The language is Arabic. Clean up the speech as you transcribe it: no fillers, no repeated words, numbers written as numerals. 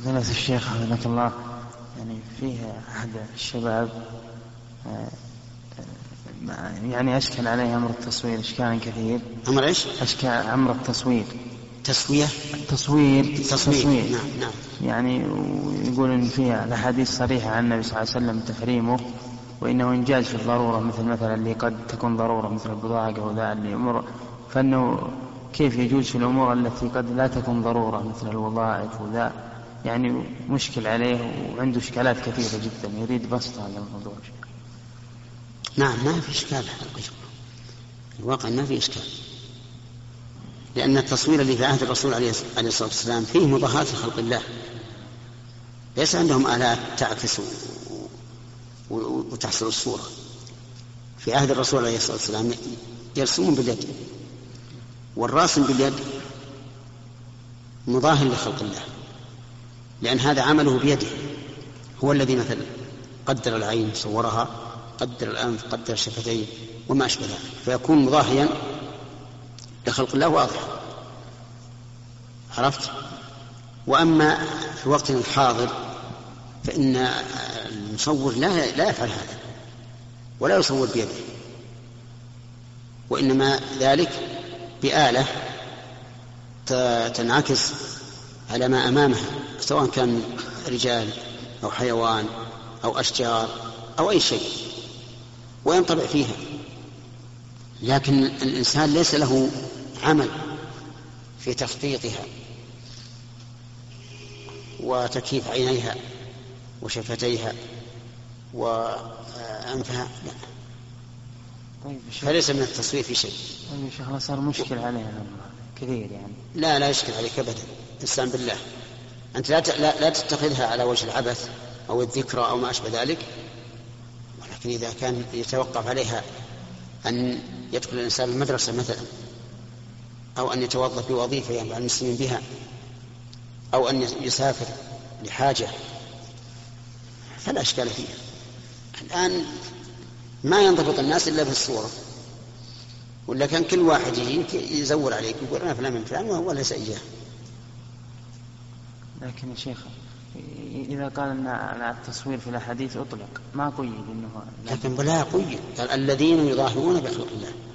فضيلة الشيخ حفظك الله، يعني فيه أحد الشباب يعني أشكل عليه أمر التصوير إشكالا كثير. أمر إيش؟ أشكال أمر التصوير. تسوية؟ تصوير. نعم. يعني يقول إن فيها الأحاديث صريحة عن النبي صلى الله عليه وسلم تحريمه، وإنه إنجاز في الضرورة، مثلا اللي قد تكون ضرورة مثل البضاعة أو ذا اللي أمر، فإنه كيف يجوز في الأمور التي قد لا تكون ضرورة مثل الوظائف وذا، يعني مشكل عليه وعنده إشكالات كثيرة جدا، يريد بسط هذا الموضوع. نعم، ما في إشكال، الواقع ما في إشكال، لأن التصوير اللي في عهد الرسول عليه الصلاة والسلام فيه مضاهاة لخلق الله، ليس عندهم آلات تعكس وتحصل الصورة. في عهد الرسول عليه الصلاة والسلام يرسمون باليد، والراسم باليد مضاهن لخلق الله، لأن هذا عمله بيده، هو الذي مثلا قدر العين صورها، قدر الأنف، قدر الشفتين وما أشبه ذلك، فيكون مضاهيا لخلق الله واضح. عرفت؟ وأما في وقتنا الحاضر فإن المصور لا يفعل هذا ولا يصور بيده، وإنما ذلك بآلة تنعكس على ما أمامها، سواء كان رجال أو حيوان أو أشجار أو أي شيء، وينطبع فيها. لكن الإنسان ليس له عمل في تخطيطها وتكييف عينيها وشفتيها وأنفها، لا. طيب فليس من التصوير في شيء. طيب شيخ، صار مشكل عليه كثير يعني. لا يشكل عليك أبدا، إنسان بالله، أنت لا تتخذها على وجه العبث أو الذكرى أو ما أشبه ذلك، ولكن إذا كان يتوقف عليها أن يدخل الإنسان المدرسة مثلا، أو أن يتوظف بوظيفة ينفع المسلمين بها، أو أن يسافر لحاجة، فلا إشكال فيها. الآن ما ينضبط الناس إلا بالصورة، ولا كان كل واحد يجي يزور عليك يقول أنا فلان من فلان وهو ليس إياه. لكن يا شيخ إذا قال أن التصوير في الأحاديث أطلق، ما قيد إنه، لكن بلا قيد، قال الذين يظاهرون بخلق الله.